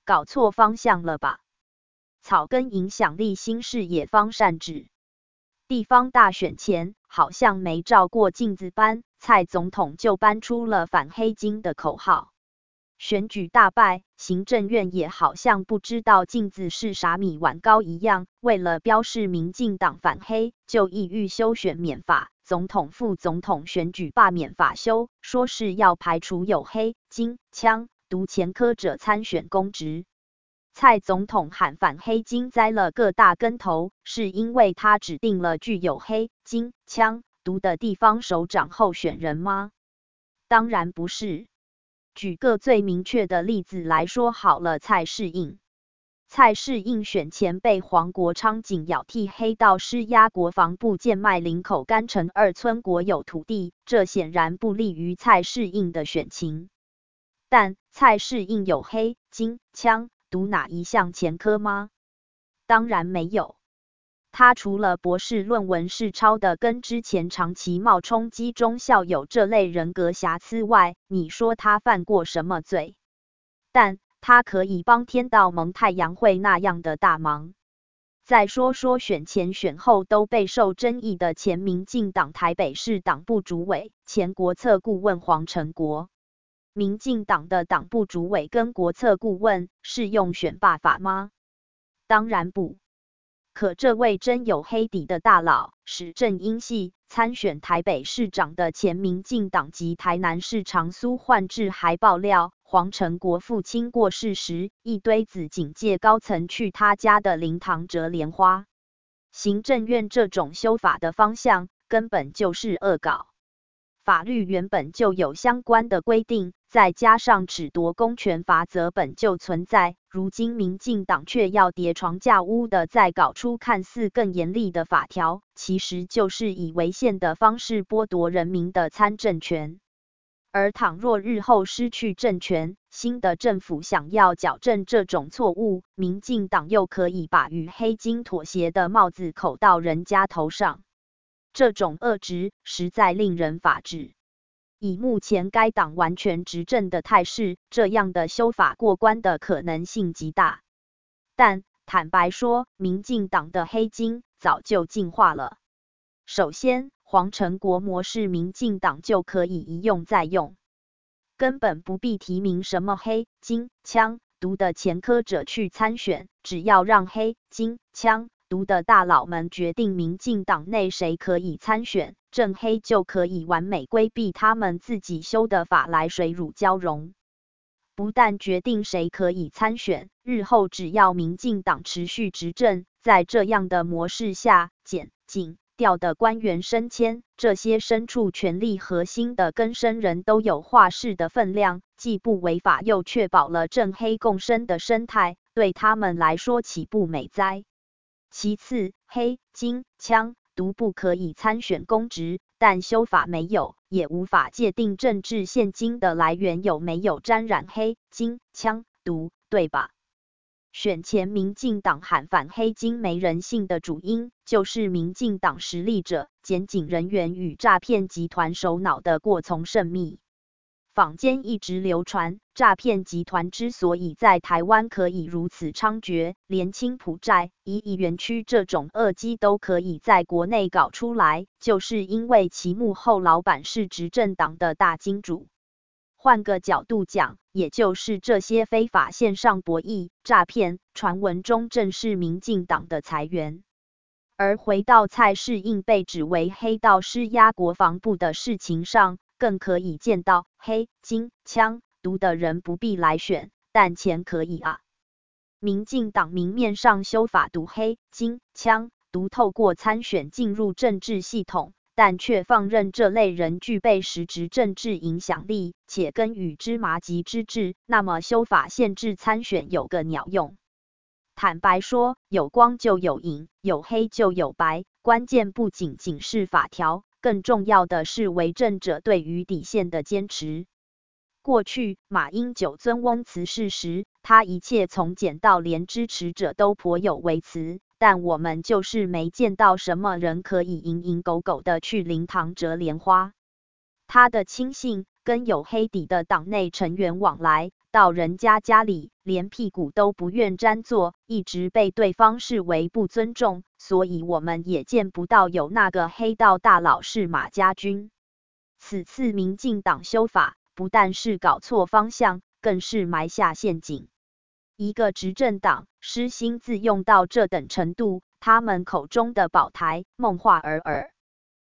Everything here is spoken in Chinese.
搞错方向了吧？草根影响力新视野方善治。地方大选前，好像没照过镜子般，蔡总统就搬出了反黑金的口号。选举大败，行政院也好像不知道镜子是啥米碗糕一样，为了标示民进党反黑，就意欲修选免法，总统、副总统选举罢免法修，说是要排除有黑金枪毒前科者参选公职。蔡总统喊反黑金栽了个大跟头，是因为他指定了具有黑金枪毒的地方首长候选人吗？当然不是。举个最明确的例子来说好了，蔡适应。蔡适应选前被黄国昌紧咬替黑道施压国防部贱卖林口干城2村国有土地，这显然不利于蔡适应的选情。但蔡适应有黑金枪毒哪一项前科吗？当然没有。他除了博士论文是抄的跟之前长期冒充机中校友这类人格瑕疵外，你说他犯过什么罪？但他可以帮天道盟太阳会那样的大忙。再说说选前选后都备受争议的前民进党台北市党部主委、前国策顾问黄成国。民进党的党部主委跟国策顾问适用选罢法吗？当然不。可这位真有黑底的大佬，史正英系参选台北市长的前民进党籍台南市长苏焕智还爆料，黄成国父亲过世时，一堆子警界高层去他家的灵堂折莲花。行政院这种修法的方向，根本就是恶搞。法律原本就有相关的规定，再加上褫夺公权法则本就存在，如今民进党却要叠床架屋的再搞出看似更严厉的法条，其实就是以违宪的方式剥夺人民的参政权。而倘若日后失去政权，新的政府想要矫正这种错误，民进党又可以把与黑金妥协的帽子扣到人家头上。这种恶质实在令人发指。以目前该党完全执政的态势，这样的修法过关的可能性极大。但坦白说，民进党的黑金早就进化了。首先，黄成国模式民进党就可以一用再用，根本不必提名什么黑金枪毒的前科者去参选，只要让黑金枪毒的大佬们决定民进党内谁可以参选，正黑就可以完美规避他们自己修的法来水乳交融。不但决定谁可以参选，日后只要民进党持续执政，在这样的模式下，检警调的官员升迁，这些身处权力核心的更生人都有话事的分量，既不违法又确保了正黑共生的生态，对他们来说岂不美哉？其次，黑金枪毒不可以参选公职，但修法没有，也无法界定政治现金的来源有没有沾染黑金枪毒，对吧？选前民进党喊反黑金没人性的主因，就是民进党实力者、检警人员与诈骗集团首脑的过从甚密。坊间一直流传，诈骗集团之所以在台湾可以如此猖獗，连青埔寨、一亿园区这种恶机都可以在国内搞出来，就是因为其幕后老板是执政党的大金主。换个角度讲，也就是这些非法线上博弈、诈骗传闻中正是民进党的财源。而回到蔡适应被指为黑道施压国防部的事情上，更可以见到黑金枪毒的人不必来选，但钱可以啊。民进党明面上修法毒黑金枪毒透过参选进入政治系统，但却放任这类人具备实质政治影响力，且跟与芝麻级之治，那么修法限制参选有个鸟用？坦白说，有光就有影，有黑就有白，关键不仅仅是法条，更重要的是为政者对于底线的坚持。过去马英九尊翁辞世时，他一切从简到连支持者都颇有微词，但我们就是没见到什么人可以蝇营狗苟的去灵堂折莲花。他的亲信跟有黑底的党内成员往来， 到人家家里，连屁股都不愿沾坐，一直被对方视为不尊重，所以我们也见不到有那个黑道大佬是马家军。此次民进党修法，不但是搞错方向，更是埋下陷阱。一个执政党失心自用到这等程度，他们口中的保台梦话而已。